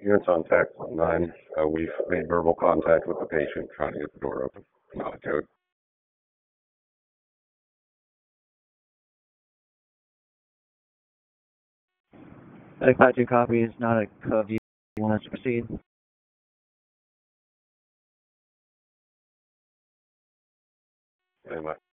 Units on tech 9. We've made verbal contact with the patient trying to get the door open. Not a code. Medic 5-2 copy is not a code. You want us to proceed? Anyway.